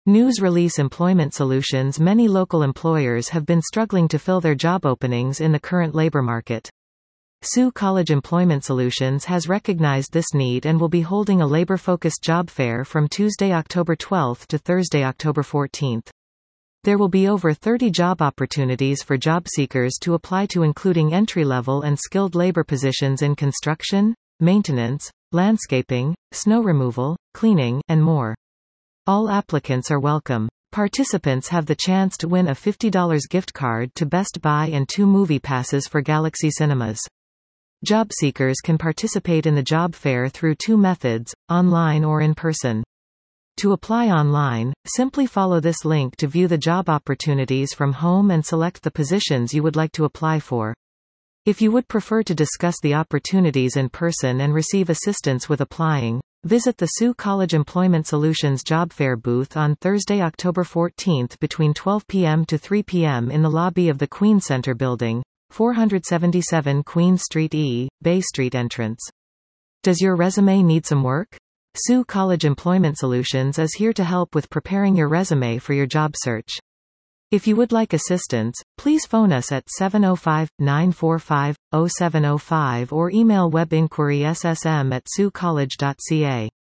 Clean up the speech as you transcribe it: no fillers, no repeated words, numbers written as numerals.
News release Employment Solutions. Many local employers have been struggling to fill their job openings in the current labor market. Sioux College Employment Solutions has recognized this need and will be holding a labor-focused job fair from Tuesday, October 12 to Thursday, October 14. There will be over 30 job opportunities for job seekers to apply to, including entry-level and skilled labor positions in construction, maintenance, landscaping, snow removal, cleaning, and more. All applicants are welcome. Participants have the chance to win a $50 gift card to Best Buy and 2 movie passes for Galaxy Cinemas. Job seekers can participate in the job fair through 2 methods, online or in person. To apply online, simply follow this link to view the job opportunities from home and select the positions you would like to apply for. If you would prefer to discuss the opportunities in person and receive assistance with applying, visit the Sioux College Employment Solutions Job Fair booth on Thursday, October 14 between 12 p.m. to 3 p.m. in the lobby of the Queen Center Building, 477 Queen Street E, Bay Street entrance. Does your resume need some work? Sioux College Employment Solutions is here to help with preparing your resume for your job search. If you would like assistance, please phone us at 705-945-0705 or email webinquiry@siouxcollege.ca.